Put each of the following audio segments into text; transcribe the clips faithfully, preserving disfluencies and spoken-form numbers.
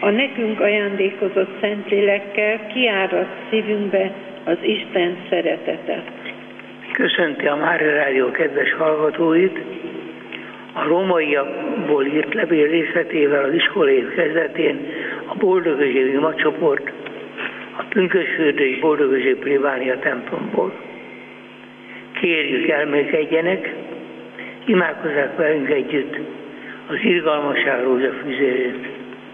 a nekünk ajándékozott Szentlélekkel kiáraszt szívünkbe az Isten szeretetet. Köszönti a Mária Rádió kedves hallgatóit. A rómaiakból írt levél részletével az iskolaév kezdetén a Boldogösségi Imacsoport, a Pünkösfürdő és Boldogösség plébánia templomból. Kérjük, elmélkedjenek, imádkozzák velünk együtt az irgalmasság rózsa füzérét.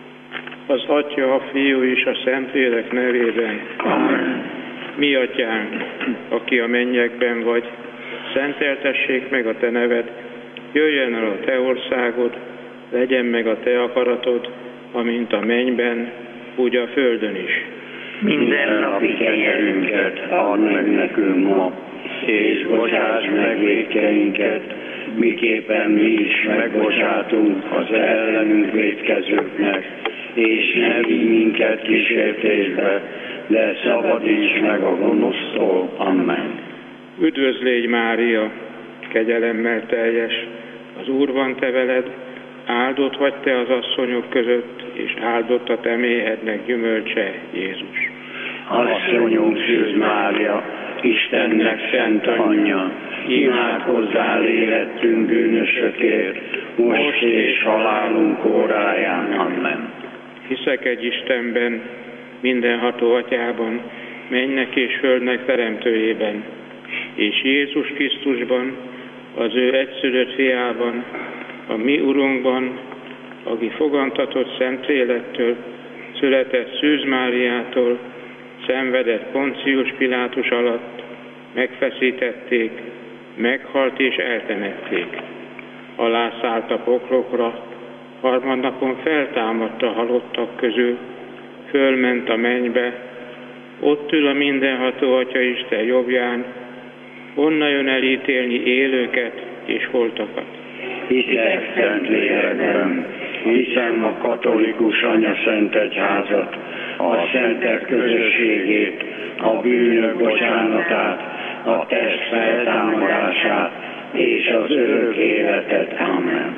Az Atya, a Fiú és a Szentlélek nevében. Amen. Mi Atyánk, aki a mennyekben vagy, szenteltessék meg a Te neved, jöjjön el a Te országod, legyen meg a Te akaratod, amint a mennyben, úgy a földön is. Minden napi kenyerünket add meg nekünk ma, és bocsáss meg vétkeinket, miképpen mi is megbocsátunk az ellenünk vétkezőknek, és ne vigy minket kísértésbe, de szabadíts meg a gonosztól. Amen. Üdvözlégy Mária, kegyelemmel teljes, az Úr van te veled, áldott vagy te az asszonyok között, és áldott a te méhednek gyümölcse, Jézus. Asszonyunk Szűz Mária, Istennek szent anyja, imádkozzál érettünk bűnösökért, most és halálunk óráján. Amen. Hiszek egy Istenben, mindenható Atyában, mennynek és földnek teremtőjében, és Jézus Krisztusban, az ő egyszülött fiában, a mi Urunkban, aki fogantatott Szentlélektől, született Szűz Máriától, szenvedett Poncius Pilátus alatt, megfeszítették, meghalt és eltemették. Alászállt a poklokra, harmadnapon feltámadt a halottak közül, fölment a mennybe, ott ül a mindenható Atya Isten jobbján, onnan jön elítélni élőket és holtakat. Hiszek szent lélekben, hiszem a katolikus anyaszent egyházat, a szentek közösségét, a bűnök bocsánatát, a test feltámadását és az örök életet. Amen.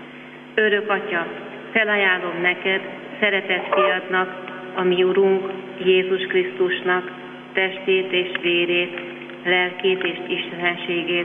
Örök Atya, felajánlom neked, szeretett fiadnak, a mi Urunk, Jézus Krisztusnak, testét és vérét, lelkét és istenségét.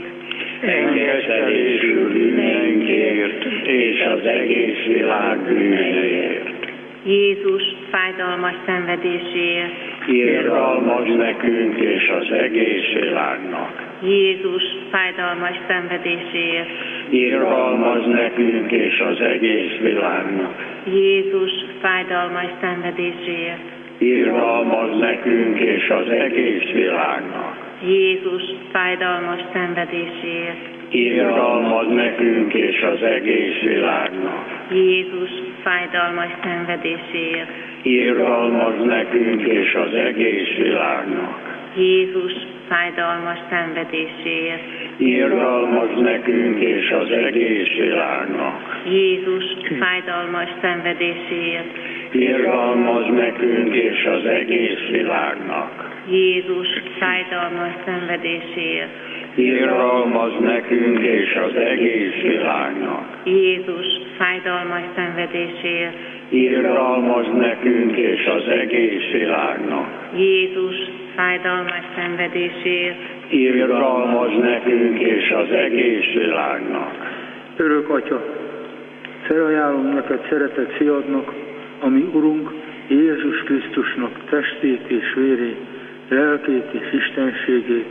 Engedtelésül bűneinkért és az egész világ bűneiért. Jézus fájdalmas szenvedéséért. Irgalmaz nekünk és az egész világnak. Jézus fájdalmas szenvedéséért. Irgalmaz nekünk és az egész világnak. Jézus fájdalmas szenvedéséért. Irgalmaz nekünk és az egész világnak. Jézus fájdalmas szenvedéséért. Irgalmaz nekünk és az egész világnak. Jézus fájdalmas szenvedéséért. Irgalmaz nekünk és az egész világnak. Jézus fájdalmas szenvedéséért. Irgalmaz nekünk és az egész világnak. Jézus fájdalmas szenvedéséért. Irgalmaz nekünk és az egész világnak. Jézus fájdalmas szenvedéséért. Irgalmaz nekünk és az egész világnak. Jézus fájdalmas szenvedéséért. Irgalmaz nekünk és az egész világnak. Jézus fájdalmas szenvedéséért. Irgalmaz nekünk és az egész világnak. Örök Atya, felajánlom neked szeretett fiadnak, ami Urunk, Jézus Krisztusnak testét és vérét, lelkét és istenségét.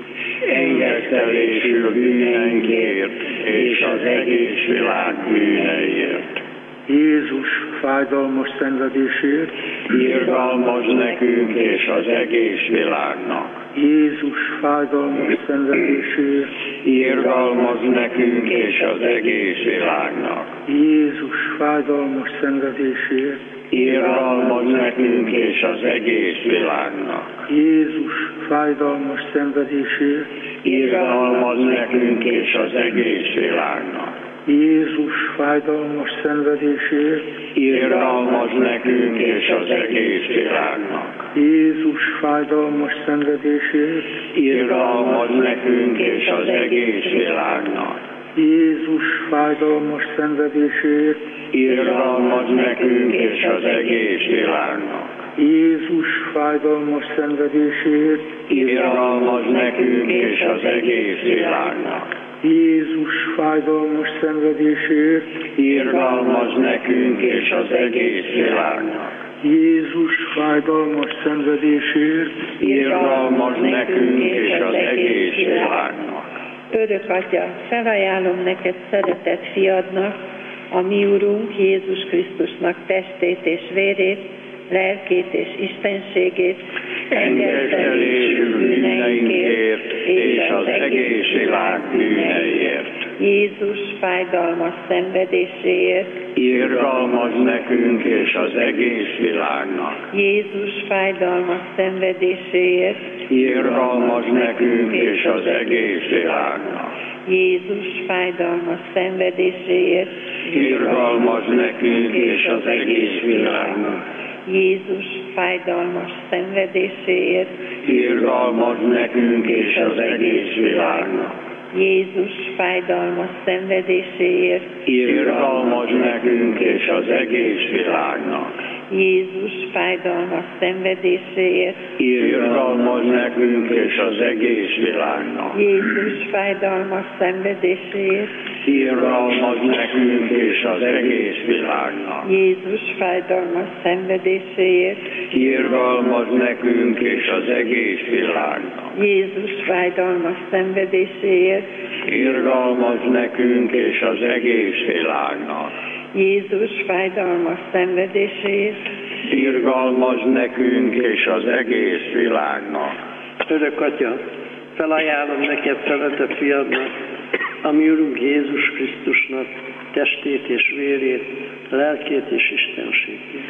Engedtelésül bűneinkért és az egész világ bűneiért. Jézus fájdalmas szenvedéséért. Irgalmaz nekünk és az egész világnak. Jézus fájdalmas szenvedéséért. Irgalmaz nekünk és az egész világnak. Jézus fájdalmas szenvedéséért. Irgalmaz nekünk és az egész világnak. Jézus fájdalmas szenvedéséért. Irgalmaz nekünk és az egész világnak. Jézus fájdalmas szenvedéséért. Irgalmaz nekünk és az egész világnak. Jézus fájdalmas szenvedéséért. Irgalmaz nekünk és az egész világnak. Jézus fájdalmas szenvedéséért, irgalmaz nekünk és az egész világnak. Jézus fájdalmas szenvedéséért, Irgalmaz nekünk és az egész világnak. Jézus fájdalmas szenvedéséért, Irgalmaz nekünk és az egész világnak. Jézus fájdalmas szenvedéséért, Irgalmaz nekünk és az egész világnak. Örök Atya, felajánlom neked szeretett fiadnak, a mi Urunk Jézus Krisztusnak testét és vérét, lelkét és istenségét, Engedtelésű bűneinkért és az egész világ bűneiért. Jézus fájdalmas szenvedéséért, Irgalmaz nekünk és az egész világnak. Jézus fájdalmas szenvedéséért, Irgalmaz nekünk és az egész világnak. Jézus fájdalmas szenvedéséért, Irgalmaz nekünk és az egész világnak. Jézus fájdalmas szenvedéséért, Irgalmaz nekünk és az egész világnak. Jézus fájdalmas szenvedéséért, Irgalmaz nekünk és az egész világnak. Jézus fájdalmas szenvedéséért, Irgalmaz nekünk és az egész világnak. Jézus fájdalmas szenvedéséért, Irgalmaz nekünk és az egész világnak. Jézus fájdalmas szenvedéséért, Irgalmaz nekünk és az egész világnak. Jézus fájdalmas szenvedéséért, Irgalmaz nekünk és az egész világnak. Jézus fájdalmas szenvedéséért, Irgalmaz nekünk és az egész világnak. Örök Atya, felajánlom neked szeretett fiadnak, a mi Urunk Jézus Krisztusnak testét és vérét, lelkét és istenségét.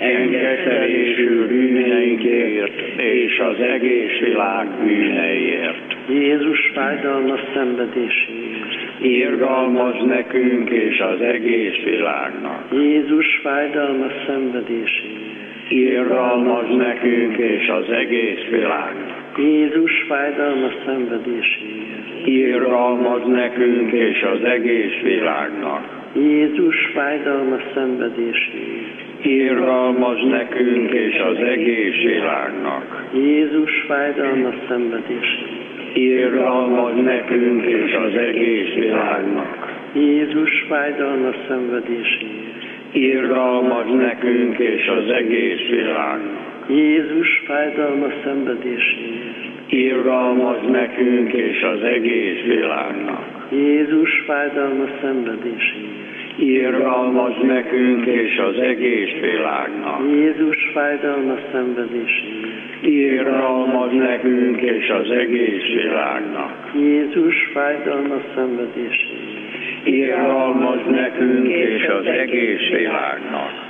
Engedtelésű bűneinkért és az egész világ bűneiért. Jézus fájdalmas szenvedéséért. Irgalmaz nekünk és az egész világnak. Jézus fájdalmas szenvedéséért. Irgalmaz nekünk és az egész világnak. Jézus fájdalmas szenvedéséért. Irgalmaz nekünk és az egész világnak. Jézus fájdalmas szenvedéséért. Irgalmaz nekünk és az egész világnak. Jézus fájdalmas szenvedéséért. Irgalmaz nekünk és az egész világnak. Jézus fájdalmas szenvedéséért. Irgalmaz nekünk és az egész világnak. Jézus fájdalmas szenvedéséért. Irgalmaz nekünk és az egész világnak. Jézus fájdalmas szenvedéséért. Irgalmaz nekünk és az egész világnak. Jézus fájdalmas szenvedéséért. Irgalmaz nekünk és az egész világnak. Jézus fájdalmas szenvedéséért. Irgalmaz nekünk és az egész világnak.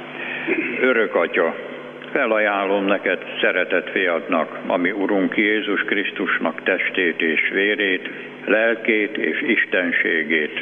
Örök Atya, felajánlom neked szeretett fiadnak, ami Urunk Jézus Krisztusnak testét és vérét, lelkét és istenségét.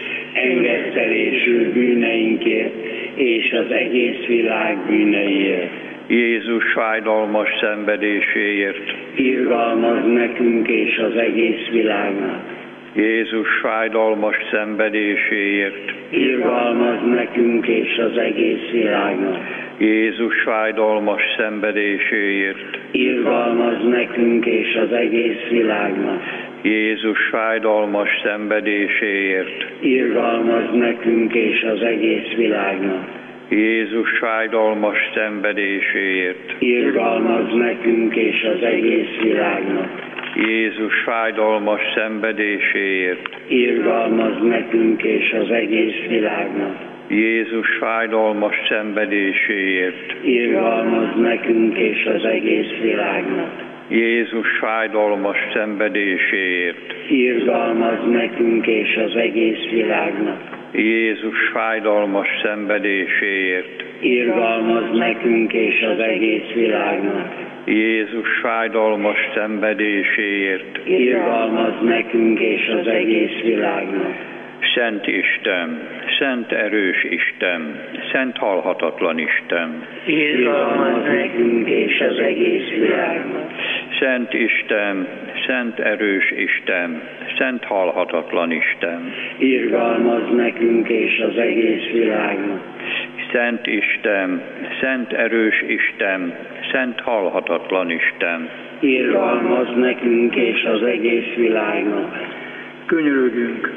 Engedtelésű bűneinkért és az egész világ bűneiért. Jézus fájdalmas szenvedéséért. Irgalmaz nekünk és az egész világnak. Jézus fájdalmas szenvedéséért. Irgalmaz nekünk és az egész világnak. Jézus fájdalmas szenvedéséért. Irgalmaz nekünk és az egész világnak. Jézus fájdalmas szenvedéséért. Irgalmaz nekünk és az egész világnak. Jézus fájdalmas szenvedéséért. Irgalmaz nekünk és az egész világnak. Jézus fájdalmas szenvedéséért. Irgalmaz nekünk és az egész világnak. Jézus fájdalmas szenvedéséért. Irgalmaz nekünk és az egész világnak. Jézus fájdalmas szenvedéséért. Irgalmaz nekünk és az egész világnak. Jézus fájdalmas szenvedéséért. Irgalmaz nekünk és az egész világnak. Jézus fájdalmas szenvedéséért. Irgalmaz nekünk és az egész világnak. Szent Isten, szent erős Isten, szent halhatatlan Isten. Irgalmaz nekünk és az egész világnak. Szent Isten, szent erős Isten, szent halhatatlan Isten. Irgalmazz nekünk és az egész világnak. Szent Isten, szent erős Isten, szent halhatatlan Isten. Irgalmazz nekünk és az egész világnak. Könyörögjünk!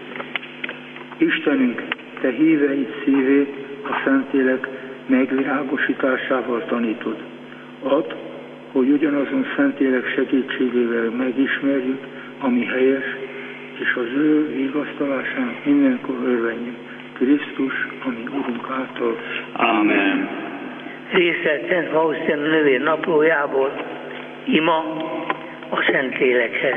Istenünk, Te híveid szívét a Szentlélek megvilágosításával tanítod. Add, hogy ugyanazon Szentlélek segítségével megismerjük, ami helyes, és az ő vigasztalásának mindenkor örvenjünk. Krisztus, ami Urunk által. Amen. Részlet Szent Faustin nővér naplójából, ima a Szentlélekhez.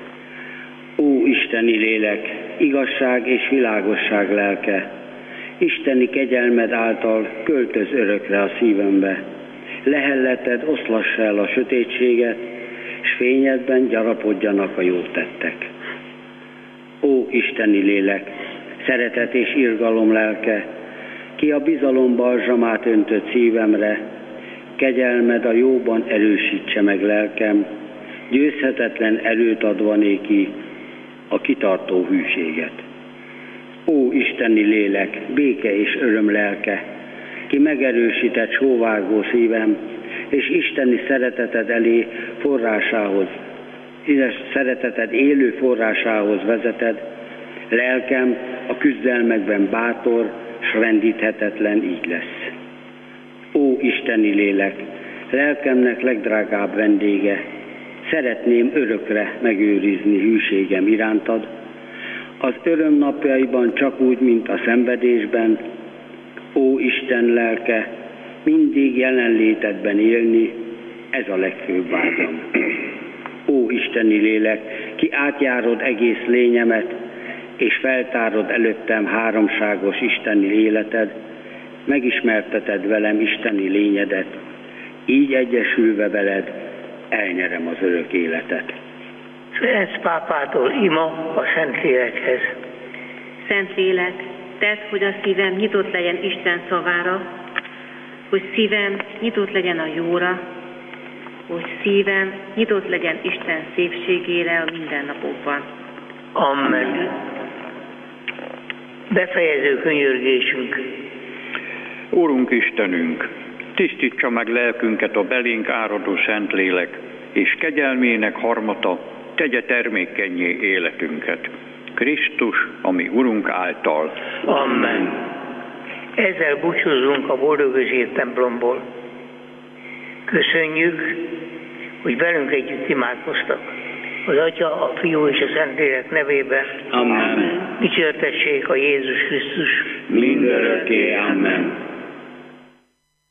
Ó isteni lélek, igazság és világosság lelke, isteni kegyelmed által költöz örökre a szívembe. Lehelleted oszlass el a sötétséget, s fényedben gyarapodjanak a jó tettek. Ó isteni lélek, szeretet és irgalom lelke, ki a bizalom balzsamát öntött szívemre, kegyelmed a jóban erősítse meg lelkem, győzhetetlen erőt adva néki a kitartó hűséget. Ó isteni lélek, béke és öröm lelke, ki megerősített sóvárgó szívem, és isteni szereteted elé forrásához, szereteted élő forrásához vezeted, lelkem a küzdelmekben bátor, s rendíthetetlen így lesz. Ó isteni lélek, lelkemnek legdrágább vendége, szeretném örökre megőrizni hűségem irántad, az öröm napjaiban csak úgy, mint a szenvedésben. Ó Isten lelke, mindig jelenlétedben élni, ez a legfőbb vágyam. Ó isteni lélek, ki átjárod egész lényemet, és feltárod előttem háromságos isteni életed, megismerteted velem isteni lényedet, így egyesülve veled elnyerem az örök életet. Ferenc pápától ima a Szentlélekhez. Szentlélek, tedd, hogy a szívem nyitott legyen Isten szavára, hogy szívem nyitott legyen a jóra, hogy szívem nyitott legyen Isten szépségére a mindennapokban. Amen. Befejező könyörgésünk. Úrunk Istenünk, tisztítsa meg lelkünket a belénk áradó Szentlélek, és kegyelmének harmata tegye termékennyé életünket. Krisztus, ami Urunk által. Amen. Ezzel búcsúzunk a Boldogözsér templomból. Köszönjük, hogy velünk együtt imádkoztak. Az Atya, a Fiú és a Szentlélek nevében. Amen. Dicsértessék a Jézus Krisztus. Mindörökké. Amen.